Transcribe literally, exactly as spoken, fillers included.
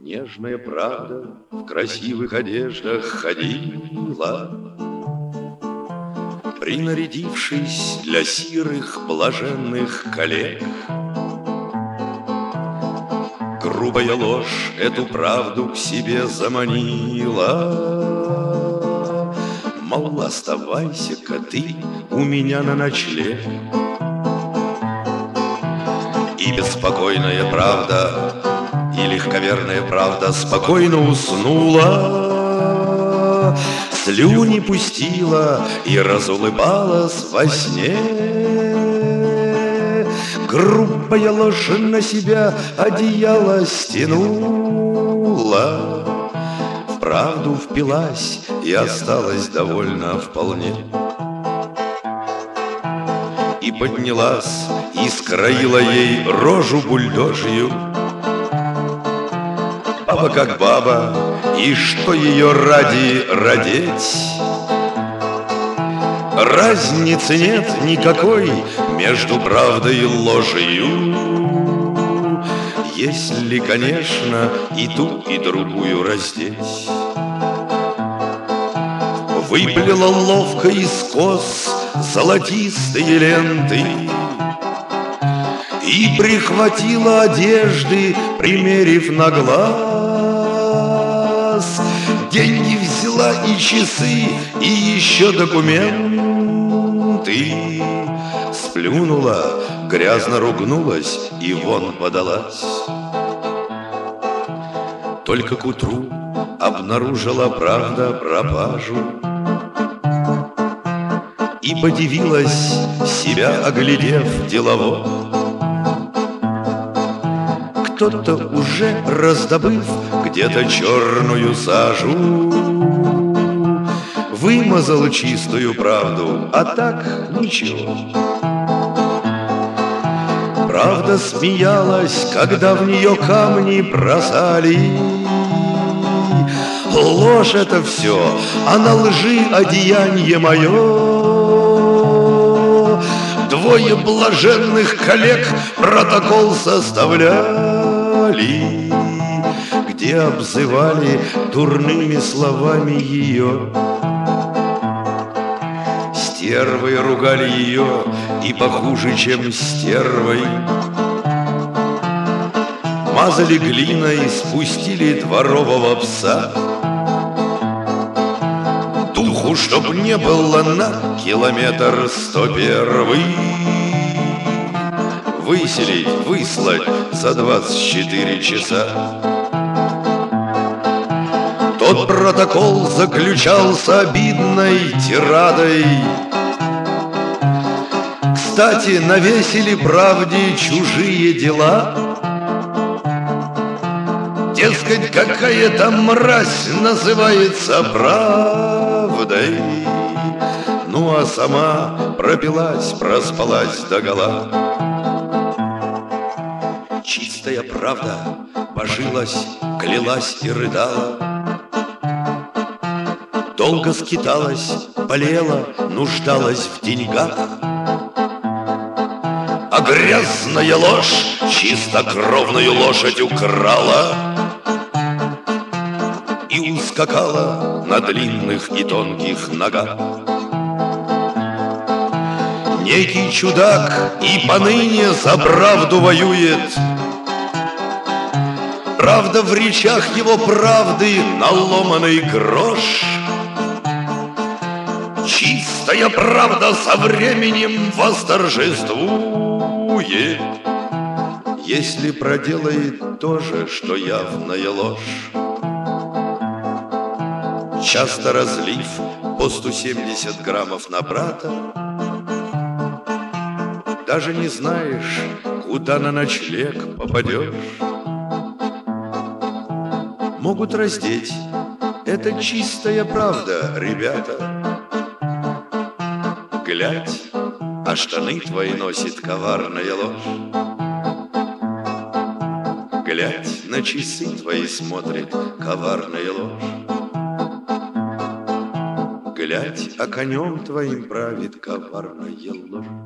Нежная правда в красивых одеждах ходила, принарядившись для сирых блаженных коллег. Грубая ложь эту правду к себе заманила, мол, оставайся-ка ты у меня на ночлег. И беспокойная правда, и легковерная правда спокойно уснула, слюни пустила и разулыбалась во сне. Грубая ложь на себя одеяло стянула, в правду впилась и осталась довольна вполне. И поднялась, и скроила ей рожу бульдожью. Баба как баба, и что ее ради родить? Разницы нет никакой между правдой и ложью, если, конечно, и ту, и другую раздеть. Выплела ловко из кос золотистые ленты и прихватила одежды, примерив на глаз. Деньги взяла и часы, и еще документы. Сплюнула, грязно ругнулась и вон подалась. Только к утру обнаружила правда пропажу и подивилась, себя оглядев делово. Кто-то уже, раздобыв где-то черную сажу, вымазал чистую правду, а так ничего. Правда смеялась, когда в нее камни бросали. Ложь это все, а на лжи одеяние мое. Двое блаженных коллег протокол составляли, где обзывали дурными словами ее. Стервой ругали ее и похуже, чем стервой. Мазали глиной, спустили дворового пса. Духу, чтоб не было на километр сто первый, выселить, выслать за двадцать четыре часа. Тот протокол заключался обидной тирадой. Кстати, навесили правде чужие дела. Дескать, какая-то мразь называется правдой. Ну а сама пропилась, проспалась догола. Чистая правда божилась, клялась и рыдала. Долго скиталась, болела, нуждалась в деньгах. А грязная ложь чистокровную лошадь украла и ускакала на длинных и тонких ногах. Некий чудак и поныне за правду воюет. Правда в речах его правды наломанный грош. Чистая правда со временем восторжествует, если проделает то же, что явная ложь. Часто разлив по сто семьдесят граммов на брата, даже не знаешь, куда на ночлег попадешь. Могут раздеть, это чистая правда, ребята. Глядь, а штаны твои носит коварная ложь. Глядь, на часы твои смотрит коварная ложь. Глядь, а конем твоим правит коварная ложь.